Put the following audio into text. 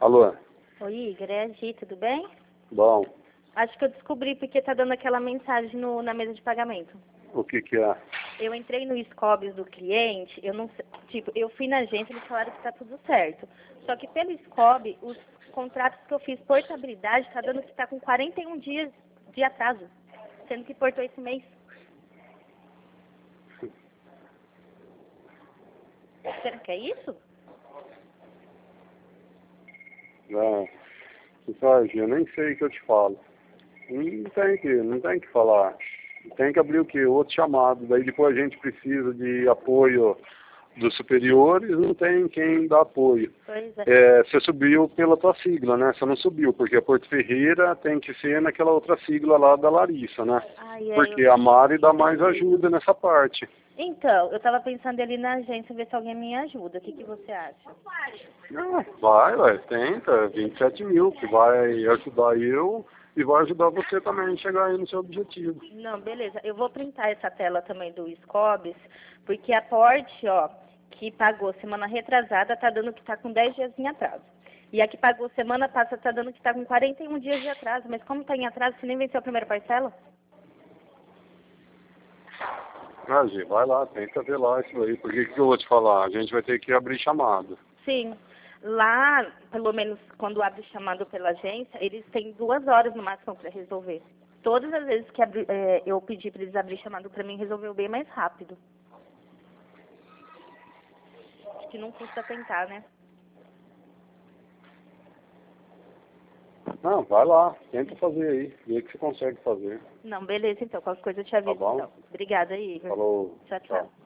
Alô? Oi, Igor, é a Gi, tudo bem? Bom, Acho que eu descobri porque tá dando aquela mensagem na mesa de pagamento. o que que é? Eu entrei no Scobis do cliente, eu não sei, tipo, eu fui na agência, eles falaram que tá tudo certo. Só que pelo Scob, os contratos que eu fiz portabilidade tá dando que tá com 41 dias de atraso, sendo que portou esse mês. Será que é isso? Jorge, eu nem sei o que eu te falo. Não tem que falar. Tem que abrir o quê? Outro chamado. Daí depois a gente precisa de apoio dos superiores, não tem quem dá apoio. Pois é. Você subiu pela tua sigla, né? Você não subiu, porque a Porto Ferreira tem que ser naquela outra sigla lá da Larissa, né? Ai, é, Porque a Mari dá mais ajuda nessa parte. Então, eu tava pensando ali na agência ver se alguém me ajuda. O que você acha? Vai, tenta, 27 mil, que vai ajudar eu e vai ajudar você também a chegar aí no seu objetivo. Não, beleza. Eu vou printar essa tela também do Scobis, porque a Porte, ó, que pagou semana retrasada, tá dando que tá com 10 dias em atraso. E a que pagou semana passada tá dando que tá com 41 dias de atraso. Mas como tá em atraso, você nem venceu a primeira parcela? Gi, vai lá, tenta ver lá isso aí. Por que eu vou te falar? A gente vai ter que abrir chamado. Sim. Lá, pelo menos quando abre chamado pela agência, eles têm 2 horas no máximo para resolver. Todas as vezes que eu pedi para eles abrir chamado para mim, resolveu bem mais rápido. Acho que não custa tentar, né? Não, vai lá, tenta fazer aí, vê o que você consegue fazer. Não, beleza, então. Qualquer coisa eu te aviso, Tá bom? então. Obrigada, Igor. Falou. Tchau, tchau.